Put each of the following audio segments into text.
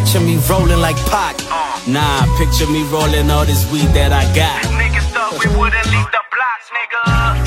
picture me rolling like Pac. Nah, picture me rolling all this weed that I got. Niggas thought we wouldn't leave the blocks, nigga.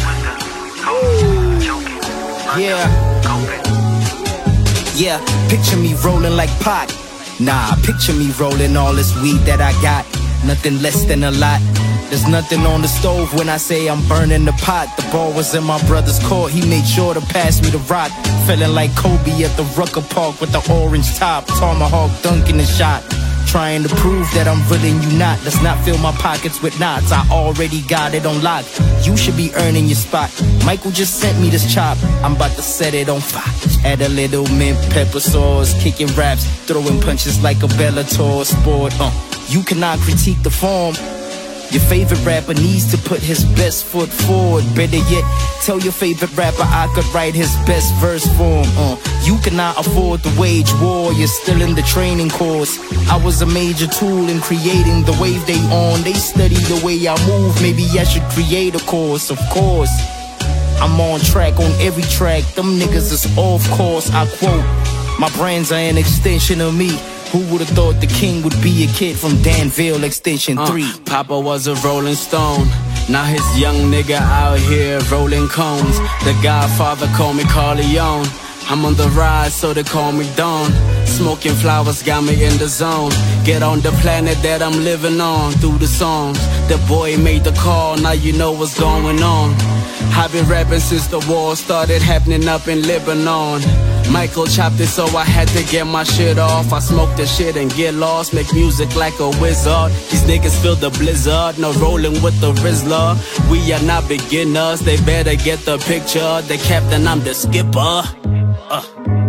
Yeah, picture me rolling like Pac. Nah, picture me rolling all this weed that I got. Nothing less than a lot. There's nothing on the stove when I say I'm burning the pot. The ball was in my brother's court, he made sure to pass me the rock. Feeling like Kobe at the Rucker Park with the orange top. Tomahawk dunking the shot. Trying to prove that I'm willing you not. Let's not fill my pockets with knots. I already got it on lock. You should be earning your spot. Michael just sent me this chop. I'm about to set it on fire. Add a little mint, pepper sauce. Kicking raps, throwing punches like a Bellator sport. You cannot critique the form. Your favorite rapper needs to put his best foot forward. Better yet, tell your favorite rapper I could write his best verse for him. You cannot afford to wage war, you're still in the training course. I was a major tool in creating the wave they on. They study the way I move, maybe I should create a course. Of course, I'm on track on every track. Them niggas is off course, I quote. My brands are an extension of me. Who would've thought the king would be a kid from Danville Extension 3? Papa was a rolling stone. Now his young nigga out here rolling cones. The Godfather call me Corleone. I'm on the rise, so they call me Dawn. Smoking flowers got me in the zone. Get on the planet that I'm living on. Through the songs, the boy made the call. Now you know what's going on. I've been rapping since the war started happening up in Lebanon. Michael chopped it, so I had to get my shit off. I smoke the shit and get lost, make music like a wizard. These niggas feel the blizzard, no rolling with the Rizzler. We are not beginners, they better get the picture. The captain, I'm the skipper.